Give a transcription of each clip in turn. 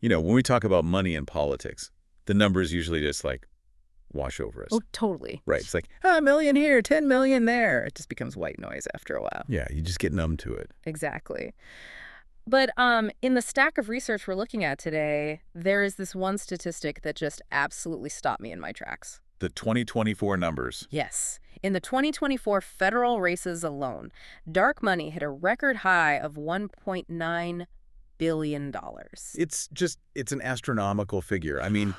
When we talk about money in politics, the numbers usually just like wash over us. Oh, totally. Right. It's like, A million here, 10 million there. It just becomes white noise after a while. yeah, you just get numb to it. Exactly. But in the stack of research we're looking at today, there is this one statistic that just absolutely stopped me in my tracks. The 2024 numbers. Yes. In the 2024 federal races alone, dark money hit a record high of $1.9 billion. It's an astronomical figure. I mean,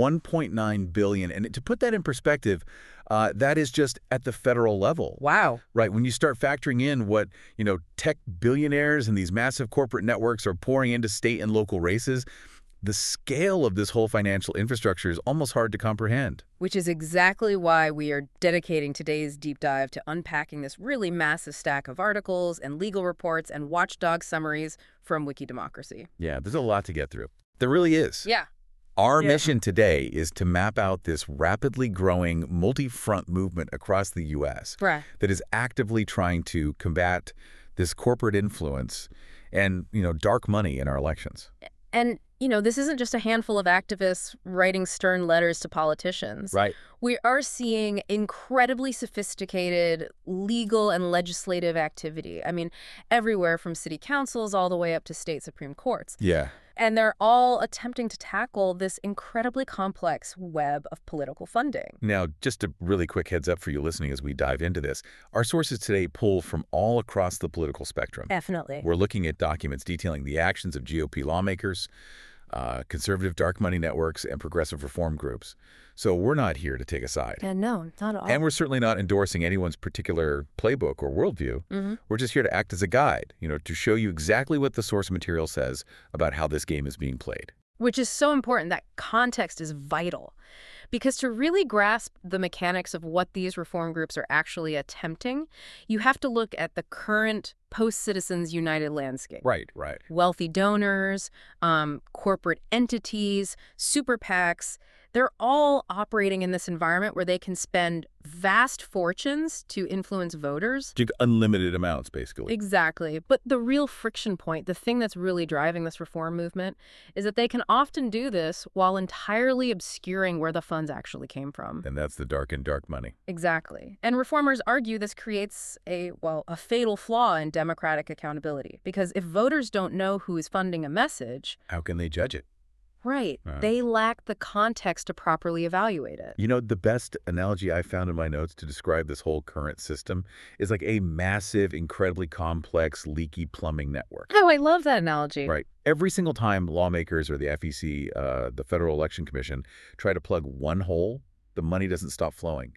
1.9 billion. And to put that in perspective, that is just at the federal level. Wow. Right. When you start factoring in what, tech billionaires and these massive corporate networks are pouring into state and local races, the scale of this whole financial infrastructure is almost hard to comprehend. Which is exactly why we are dedicating today's deep dive to unpacking this really massive stack of articles and legal reports and watchdog summaries from Wikidemocracy. Yeah, there's a lot to get through. There really is. Yeah. Our mission today is to map out this rapidly growing multi-front movement across the U.S. Bruh. that is actively trying to combat this corporate influence and, dark money in our elections. And, this isn't just a handful of activists writing stern letters to politicians. Right. We are seeing incredibly sophisticated legal and legislative activity. I mean, everywhere from city councils all the way up to state Supreme Courts. Yeah. And they're all attempting to tackle this incredibly complex web of political funding. Now, just a really quick heads up for you listening as we dive into this. Our sources today pull from all across the political spectrum. Definitely. We're looking at documents detailing the actions of GOP lawmakers, conservative dark money networks, and progressive reform groups. So we're not here to take a side. And no, not at all. And we're certainly not endorsing anyone's particular playbook or worldview. We're just here to act as a guide, to show you exactly what the source material says about how this game is being played. Which is so important. That context is vital. Because to really grasp the mechanics of what these reform groups are actually attempting, you have to look at the current post-Citizens United landscape. Right. Wealthy donors, corporate entities, super PACs, they're all operating in this environment where they can spend vast fortunes to influence voters. Unlimited amounts, basically. Exactly. But the real friction point, the thing that's really driving this reform movement, is that they can often do this while entirely obscuring where the funds actually came from. And that's the dark money. Exactly. And reformers argue this creates a fatal flaw in democratic accountability. Because if voters don't know who is funding a message... how can they judge it? Right. They lack the context to properly evaluate it. The best analogy I found in my notes to describe this whole current system is like a massive, incredibly complex, leaky plumbing network. Oh, I love that analogy. Right. Every single time lawmakers or the FEC, the Federal Election Commission, try to plug one hole, the money doesn't stop flowing.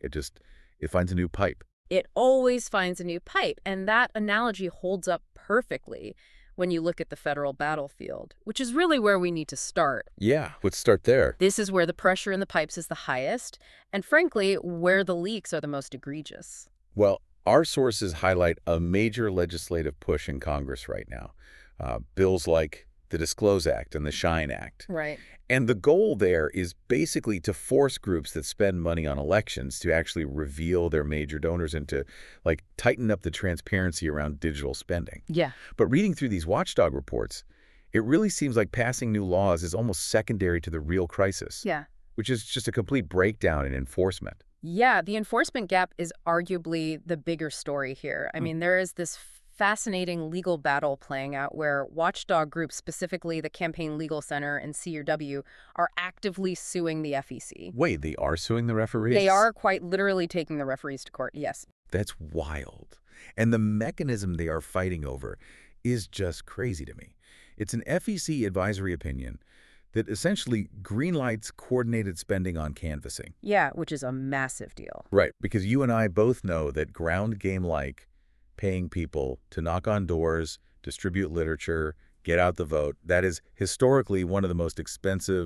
It finds a new pipe. It always finds a new pipe. And that analogy holds up perfectly when you look at the federal battlefield, which is really where we need to start. Yeah, let's start there. This is where the pressure in the pipes is the highest, and frankly, where the leaks are the most egregious. Well, our sources highlight a major legislative push in Congress right now. Bills like the Disclose Act and the Shine Act. Right. And the goal there is basically to force groups that spend money on elections to actually reveal their major donors and to, tighten up the transparency around digital spending. Yeah. But reading through these watchdog reports, it really seems like passing new laws is almost secondary to the real crisis. Yeah. Which is just a complete breakdown in enforcement. Yeah, the enforcement gap is arguably the bigger story here. I mean, there is this fascinating legal battle playing out where watchdog groups, specifically the Campaign Legal Center and CUW, are actively suing the FEC. Wait, they are suing the referees? They are quite literally taking the referees to court, yes. That's wild. And the mechanism they are fighting over is just crazy to me. It's an FEC advisory opinion that essentially greenlights coordinated spending on canvassing. Yeah, which is a massive deal. Right, because you and I both know that ground game-like paying people to knock on doors, distribute literature, get out the vote, that is historically one of the most expensive,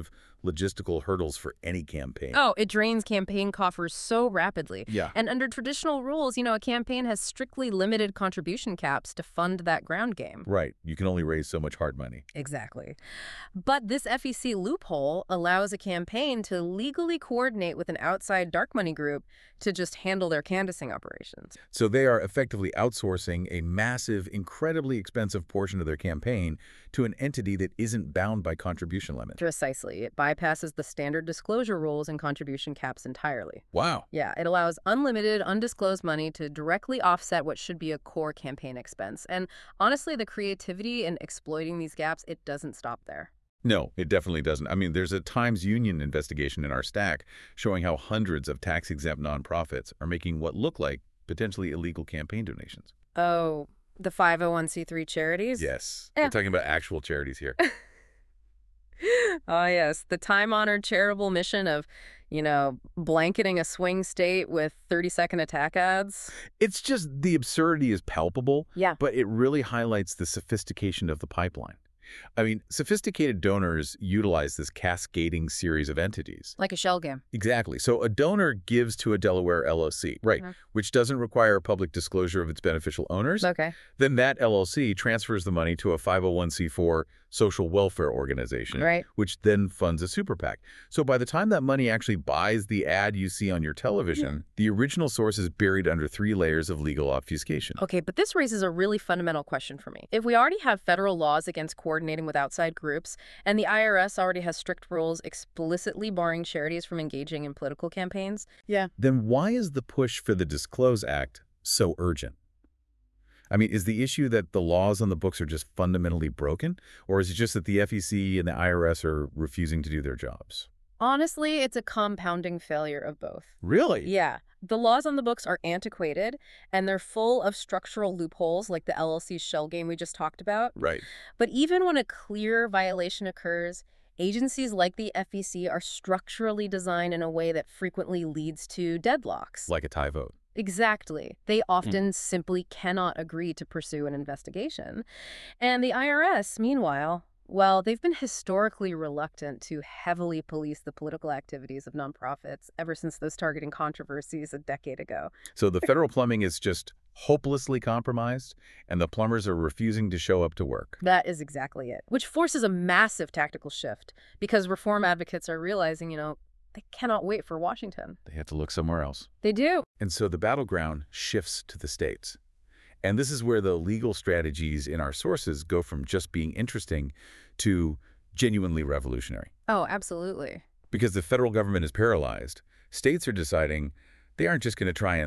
logistical hurdles for any campaign. Oh, it drains campaign coffers so rapidly. Yeah. And under traditional rules, a campaign has strictly limited contribution caps to fund that ground game. Right. You can only raise so much hard money. Exactly. But this FEC loophole allows a campaign to legally coordinate with an outside dark money group to just handle their canvassing operations. So they are effectively outsourcing a massive, incredibly expensive portion of their campaign to an entity that isn't bound by contribution limits. Precisely. It bypasses the standard disclosure rules and contribution caps entirely. Wow. Yeah, it allows unlimited, undisclosed money to directly offset what should be a core campaign expense. And honestly, the creativity in exploiting these gaps, it doesn't stop there. No, it definitely doesn't. I mean, there's a Times Union investigation in our stack showing how hundreds of tax-exempt nonprofits are making what look like potentially illegal campaign donations. Oh, the 501c3 charities? Yes. Yeah. We're talking about actual charities here. Oh, yes. The time-honored charitable mission of, blanketing a swing state with 30-second attack ads. It's just the absurdity is palpable, Yeah. but it really highlights the sophistication of the pipeline. I mean, sophisticated donors utilize this cascading series of entities. Like a shell game. Exactly. So a donor gives to a Delaware LLC, right, which doesn't require public disclosure of its beneficial owners. Okay. Then that LLC transfers the money to a 501c4 social welfare organization, Right. which then funds a super PAC. So by the time that money actually buys the ad you see on your television, the original source is buried under 3 layers of legal obfuscation. Okay, but this raises a really fundamental question for me. If we already have federal laws against coordinating with outside groups, and the IRS already has strict rules explicitly barring charities from engaging in political campaigns, Then why is the push for the Disclose Act so urgent? I mean, is the issue that the laws on the books are just fundamentally broken? Or is it just that the FEC and the IRS are refusing to do their jobs? honestly, it's a compounding failure of both. Really? Yeah, the laws on the books are antiquated, and they're full of structural loopholes like the LLC shell game we just talked about. Right. But even when a clear violation occurs, agencies like the FEC are structurally designed in a way that frequently leads to deadlocks. Like a tie vote. Exactly. They often simply cannot agree to pursue an investigation. And the IRS, meanwhile, well, they've been historically reluctant to heavily police the political activities of nonprofits ever since those targeting controversies a decade ago. So the federal plumbing is just hopelessly compromised, and the plumbers are refusing to show up to work. That is exactly it, which forces a massive tactical shift because reform advocates are realizing, they cannot wait for Washington. They have to look somewhere else. They do. And so the battleground shifts to the states. And this is where the legal strategies in our sources go from just being interesting to genuinely revolutionary. Oh, absolutely. Because the federal government is paralyzed, states are deciding they aren't just going to try and,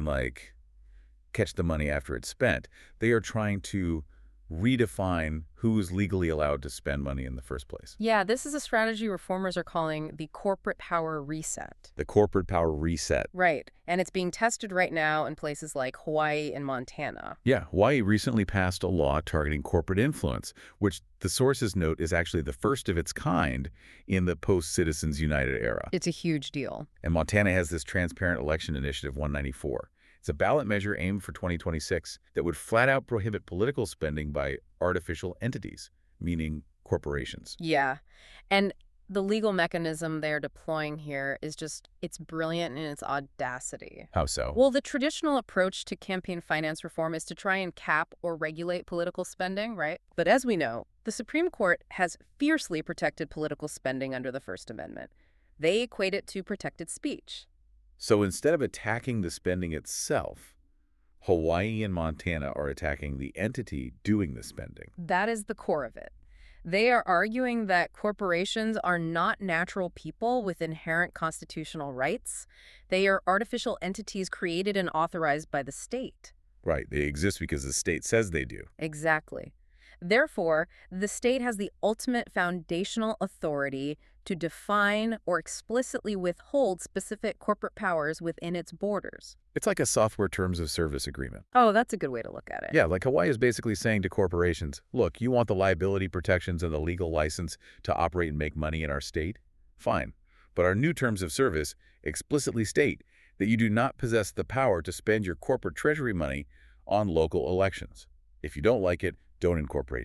catch the money after it's spent. They are trying to redefine who's legally allowed to spend money in the first place. Yeah, this is a strategy reformers are calling the corporate power reset. The corporate power reset. Right. And it's being tested right now in places like Hawaii and Montana. Yeah, Hawaii recently passed a law targeting corporate influence, which the sources note is actually the first of its kind in the post-Citizens United era. It's a huge deal. And Montana has this Transparent Election Initiative 194. It's a ballot measure aimed for 2026 that would flat out prohibit political spending by artificial entities, meaning corporations. Yeah. And the legal mechanism they're deploying here is it's brilliant in its audacity. How so? Well, the traditional approach to campaign finance reform is to try and cap or regulate political spending, right? But as we know, the Supreme Court has fiercely protected political spending under the First Amendment. They equate it to protected speech. So instead of attacking the spending itself, Hawaii and Montana are attacking the entity doing the spending. That is the core of it. They are arguing that corporations are not natural people with inherent constitutional rights. They are artificial entities created and authorized by the state. Right, they exist because the state says they do. Exactly. Therefore, the state has the ultimate foundational authority to define or explicitly withhold specific corporate powers within its borders. It's like a software terms of service agreement. Oh, that's a good way to look at it. Yeah, like Hawaii is basically saying to corporations, look, you want the liability protections and the legal license to operate and make money in our state? Fine. But our new terms of service explicitly state that you do not possess the power to spend your corporate treasury money on local elections. If you don't like it, don't incorporate here.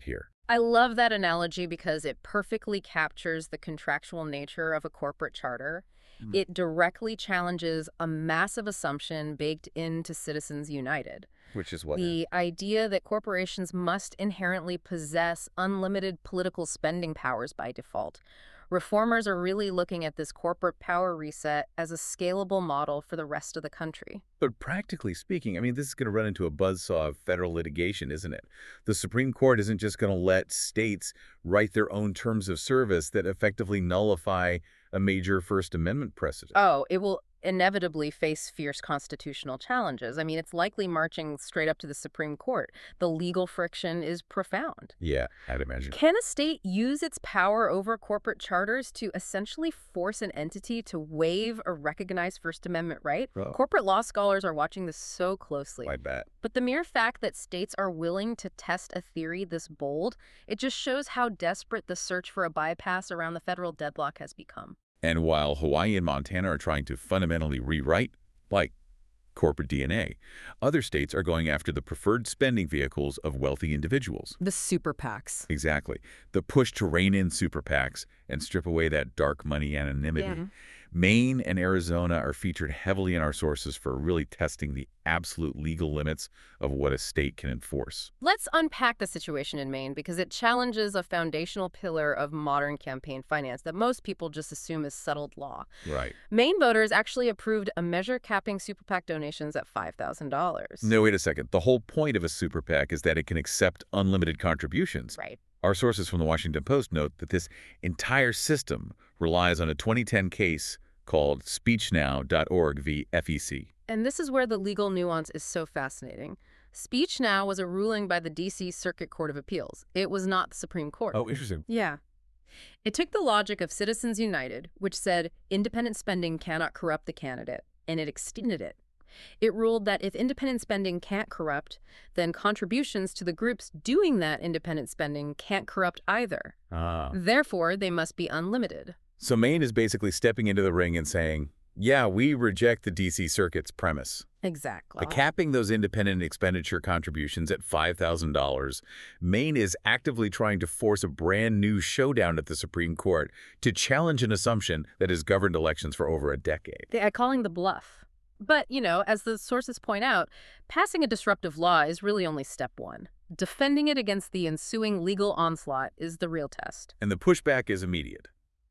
I love that analogy because it perfectly captures the contractual nature of a corporate charter. Mm. It directly challenges a massive assumption baked into Citizens United. Which is what? The idea that corporations must inherently possess unlimited political spending powers by default. Reformers are really looking at this corporate power reset as a scalable model for the rest of the country. But practically speaking, I mean, this is going to run into a buzzsaw of federal litigation, isn't it? The Supreme Court isn't just going to let states write their own terms of service that effectively nullify a major First Amendment precedent. Oh, it will inevitably face fierce constitutional challenges. I mean, it's likely marching straight up to the Supreme Court. The legal friction is profound. Yeah, I'd imagine. Can a state use its power over corporate charters to essentially force an entity to waive a recognized First Amendment right? Oh. Corporate law scholars are watching this so closely. I bet. But the mere fact that states are willing to test a theory this bold, it just shows how desperate the search for a bypass around the federal deadlock has become. And while Hawaii and Montana are trying to fundamentally rewrite, like, corporate DNA, other states are going after the preferred spending vehicles of wealthy individuals. The super PACs. Exactly. The push to rein in super PACs and strip away that dark money anonymity. Yeah. Maine and Arizona are featured heavily in our sources for really testing the absolute legal limits of what a state can enforce. Let's unpack the situation in Maine because it challenges a foundational pillar of modern campaign finance that most people just assume is settled law. Right. Maine voters actually approved a measure capping super PAC donations at $5,000. No, wait a second. The whole point of a super PAC is that it can accept unlimited contributions. Right. Our sources from the Washington Post note that this entire system relies on a 2010 case called SpeechNow.org v. FEC. And this is where the legal nuance is so fascinating. SpeechNow was a ruling by the D.C. Circuit Court of Appeals. It was not the Supreme Court. Oh, interesting. Yeah. It took the logic of Citizens United, which said independent spending cannot corrupt the candidate, and it extended it. It ruled that if independent spending can't corrupt, then contributions to the groups doing that independent spending can't corrupt either. Therefore, they must be unlimited. So Maine is basically stepping into the ring and saying, yeah, we reject the D.C. Circuit's premise. Exactly. By capping those independent expenditure contributions at $5,000, Maine is actively trying to force a brand new showdown at the Supreme Court to challenge an assumption that has governed elections for over a decade. They are calling the bluff. But, as the sources point out, passing a disruptive law is really only step one. Defending it against the ensuing legal onslaught is the real test. And the pushback is immediate.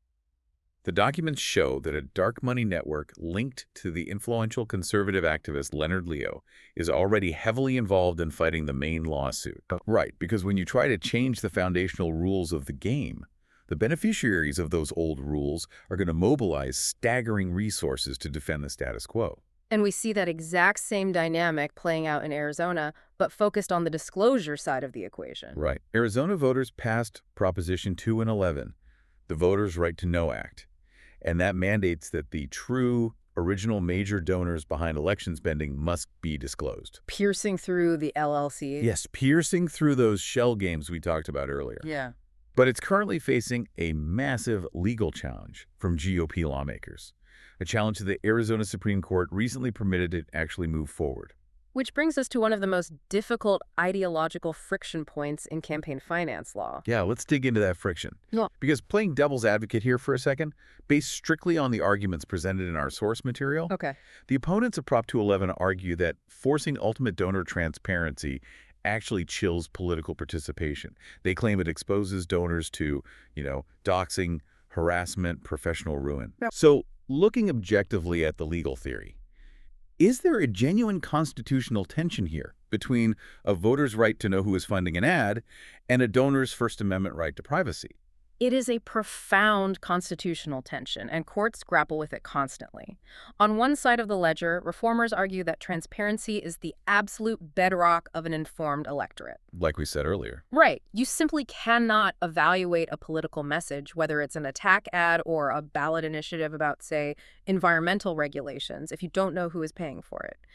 The documents show that a dark money network linked to the influential conservative activist Leonard Leo is already heavily involved in fighting the Maine lawsuit. Right, because when you try to change the foundational rules of the game, the beneficiaries of those old rules are going to mobilize staggering resources to defend the status quo. And we see that exact same dynamic playing out in Arizona, but focused on the disclosure side of the equation. Right. Arizona voters passed Proposition 2 and 11, the Voters' Right to Know Act. And that mandates that the true original major donors behind election spending must be disclosed. Piercing through the LLC. Yes, piercing through those shell games we talked about earlier. Yeah. But it's currently facing a massive legal challenge from GOP lawmakers, a challenge that the Arizona Supreme Court recently permitted it actually move forward. Which brings us to one of the most difficult ideological friction points in campaign finance law. Yeah, let's dig into that friction. Yeah. Because playing devil's advocate here for a second, based strictly on the arguments presented in our source material, Okay. the opponents of Prop 211 argue that forcing ultimate donor transparency actually chills political participation. They claim it exposes donors to, doxing, harassment, professional ruin. Yep. So, looking objectively at the legal theory, is there a genuine constitutional tension here between a voter's right to know who is funding an ad and a donor's First Amendment right to privacy? It is a profound constitutional tension, and courts grapple with it constantly. On one side of the ledger, reformers argue that transparency is the absolute bedrock of an informed electorate. Like we said earlier. Right. You simply cannot evaluate a political message, whether it's an attack ad or a ballot initiative about, say, environmental regulations, if you don't know who is paying for it.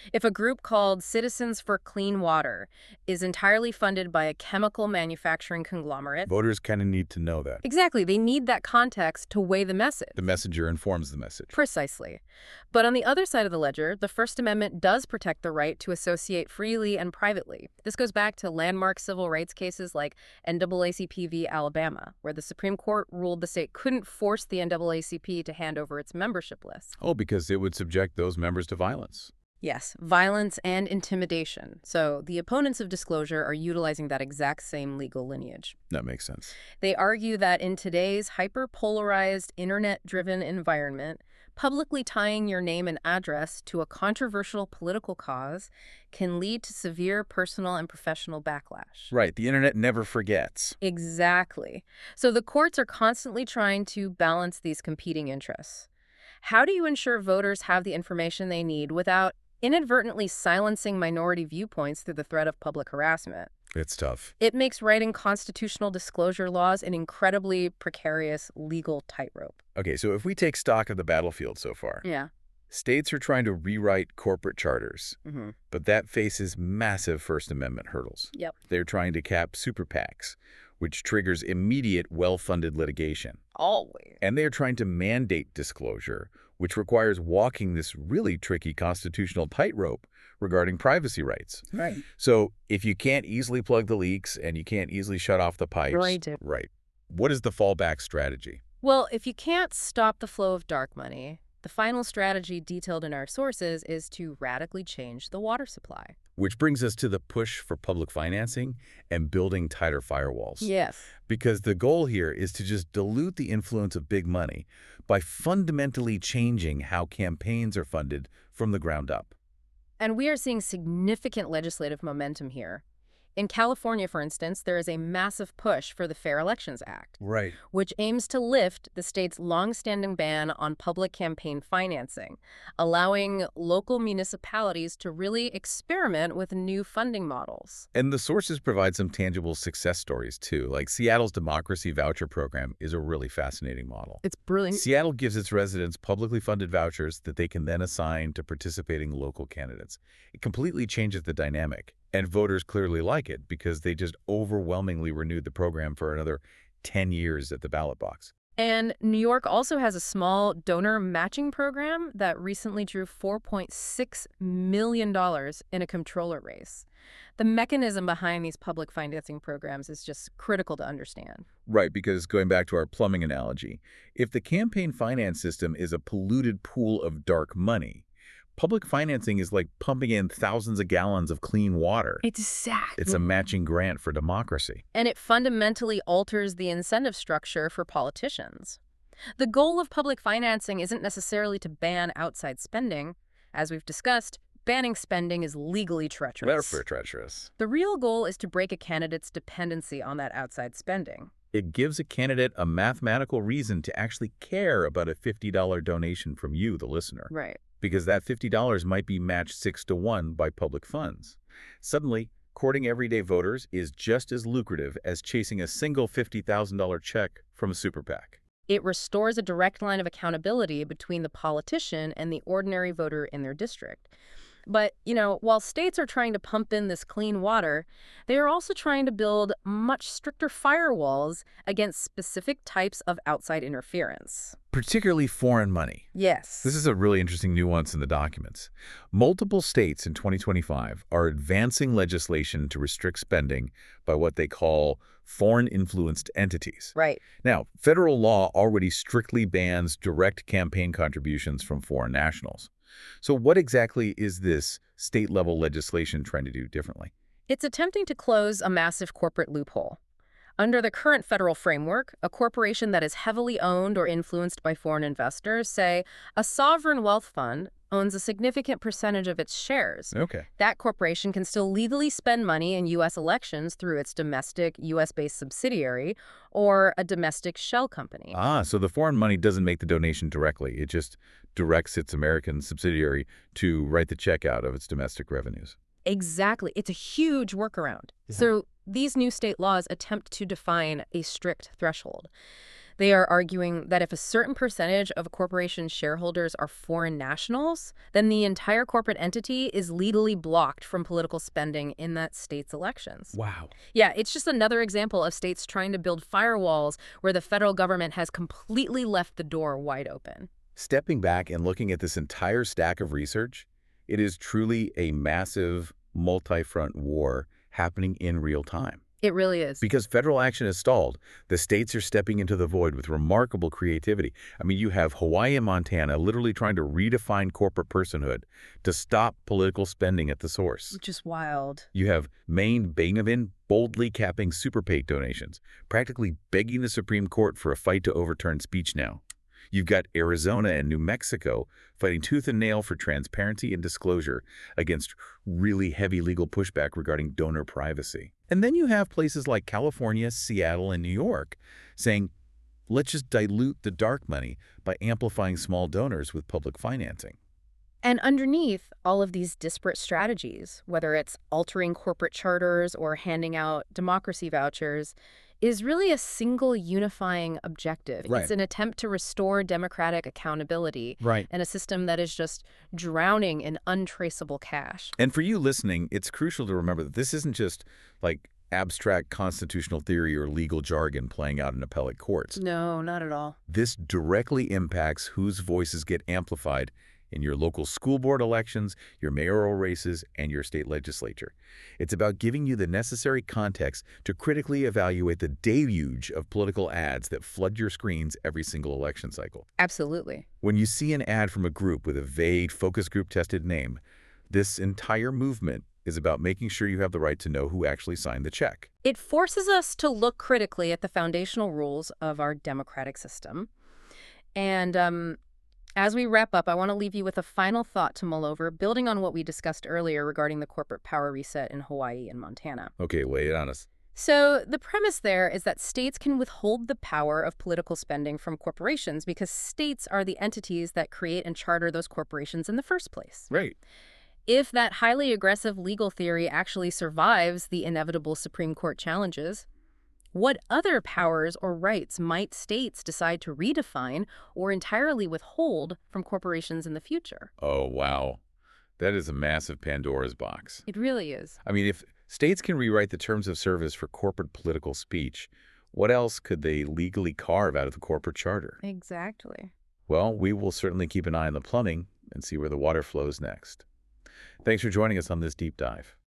If a group called Citizens for Clean Water is entirely funded by a chemical manufacturing conglomerate, Voters kind of need to know that. exactly, they need that context to weigh the message. The messenger informs the message. Precisely. But on the other side of the ledger, the First Amendment does protect the right to associate freely and privately. This goes back to landmark civil rights cases like NAACP v. Alabama, where the Supreme Court ruled the state couldn't force the NAACP to hand over its membership list. Oh, because it would subject those members to violence. Yes, violence and intimidation. So the opponents of disclosure are utilizing that exact same legal lineage. That makes sense. They argue that in today's hyper-polarized, internet-driven environment, publicly tying your name and address to a controversial political cause can lead to severe personal and professional backlash. Right. The internet never forgets. Exactly. So the courts are constantly trying to balance these competing interests. How do you ensure voters have the information they need without inadvertently silencing minority viewpoints through the threat of public harassment? It's tough. It makes writing constitutional disclosure laws an incredibly precarious legal tightrope. Okay, so if we take stock of the battlefield so far, Yeah. states are trying to rewrite corporate charters, Mm-hmm. but that faces massive First Amendment hurdles. Yep. They're trying to cap super PACs, which triggers immediate, well-funded litigation. Always. And they're trying to mandate disclosure, which requires walking this really tricky constitutional tightrope regarding privacy rights. Right. So if you can't easily plug the leaks and you can't easily shut off the pipes, right, what is the fallback strategy? Well, if you can't stop the flow of dark money, the final strategy detailed in our sources is to radically change the water supply. Which brings us to the push for public financing and building tighter firewalls. Yes. Because the goal here is to just dilute the influence of big money by fundamentally changing how campaigns are funded from the ground up. And we are seeing significant legislative momentum here. In California, for instance, there is a massive push for the Fair Elections Act, Right. which aims to lift the state's long-standing ban on public campaign financing, allowing local municipalities to really experiment with new funding models. And the sources provide some tangible success stories, too. Like Seattle's Democracy Voucher Program is a really fascinating model. It's brilliant. Seattle gives its residents publicly funded vouchers that they can then assign to participating local candidates. It completely changes the dynamic. And voters clearly like it because they just overwhelmingly renewed the program for another 10 years at the ballot box. And New York also has a small donor matching program that recently drew $4.6 million in a comptroller race. The mechanism behind these public financing programs is just critical to understand. Right, because going back to our plumbing analogy, if the campaign finance system is a polluted pool of dark money, public financing is like pumping in thousands of gallons of clean water. Exactly. It's a matching grant for democracy. And it fundamentally alters the incentive structure for politicians. The goal of public financing isn't necessarily to ban outside spending. As we've discussed, banning spending is legally treacherous. Therefore treacherous. The real goal is to break a candidate's dependency on that outside spending. It gives a candidate a mathematical reason to actually care about a $50 donation from you, the listener. Right. Because that $50 might be matched 6-to-1 by public funds. Suddenly, courting everyday voters is just as lucrative as chasing a single $50,000 check from a super PAC. It restores a direct line of accountability between the politician and the ordinary voter in their district. But, while states are trying to pump in this clean water, they are also trying to build much stricter firewalls against specific types of outside interference. Particularly foreign money. Yes. This is a really interesting nuance in the documents. Multiple states in 2025 are advancing legislation to restrict spending by what they call foreign-influenced entities. Right. Now, federal law already strictly bans direct campaign contributions from foreign nationals. So what exactly is this state-level legislation trying to do differently? It's attempting to close a massive corporate loophole. Under the current federal framework, a corporation that is heavily owned or influenced by foreign investors, say a sovereign wealth fund, owns a significant percentage of its shares. Okay. That corporation can still legally spend money in U.S. elections through its domestic U.S.-based subsidiary or a domestic shell company. So the foreign money doesn't make the donation directly. It just directs its American subsidiary to write the check out of its domestic revenues. Exactly. It's a huge workaround. Yeah. So these new state laws attempt to define a strict threshold. They are arguing that if a certain percentage of a corporation's shareholders are foreign nationals, then the entire corporate entity is legally blocked from political spending in that state's elections. Wow. Yeah, it's just another example of states trying to build firewalls where the federal government has completely left the door wide open. Stepping back and looking at this entire stack of research, it is truly a massive multi-front war happening in real time. It really is. Because federal action is stalled, the states are stepping into the void with remarkable creativity. I mean, you have Hawaii and Montana literally trying to redefine corporate personhood to stop political spending at the source. Which is wild. You have Maine Bangavin boldly capping super PAC donations, practically begging the Supreme Court for a fight to overturn speech now. You've got Arizona and New Mexico fighting tooth and nail for transparency and disclosure against really heavy legal pushback regarding donor privacy. And then you have places like California, Seattle, and New York saying, let's just dilute the dark money by amplifying small donors with public financing. And underneath all of these disparate strategies, whether it's altering corporate charters or handing out democracy vouchers, is really a single unifying objective. Right. It's an attempt to restore democratic accountability Right. and a system that is just drowning in untraceable cash. And for you listening, it's crucial to remember that this isn't just like abstract constitutional theory or legal jargon playing out in appellate courts. No, not at all. This directly impacts whose voices get amplified in your local school board elections, your mayoral races, and your state legislature. It's about giving you the necessary context to critically evaluate the deluge of political ads that flood your screens every single election cycle. Absolutely. When you see an ad from a group with a vague focus group tested name, this entire movement is about making sure you have the right to know who actually signed the check. It forces us to look critically at the foundational rules of our democratic system. And as we wrap up, I want to leave you with a final thought to mull over, building on what we discussed earlier regarding the corporate power reset in Hawaii and Montana. Okay, lay it on us. So the premise there is that states can withhold the power of political spending from corporations because states are the entities that create and charter those corporations in the first place. Right. If that highly aggressive legal theory actually survives the inevitable Supreme Court challenges, what other powers or rights might states decide to redefine or entirely withhold from corporations in the future? Oh, wow. That is a massive Pandora's box. It really is. I mean, if states can rewrite the terms of service for corporate political speech, what else could they legally carve out of the corporate charter? Exactly. Well, we will certainly keep an eye on the plumbing and see where the water flows next. Thanks for joining us on this deep dive.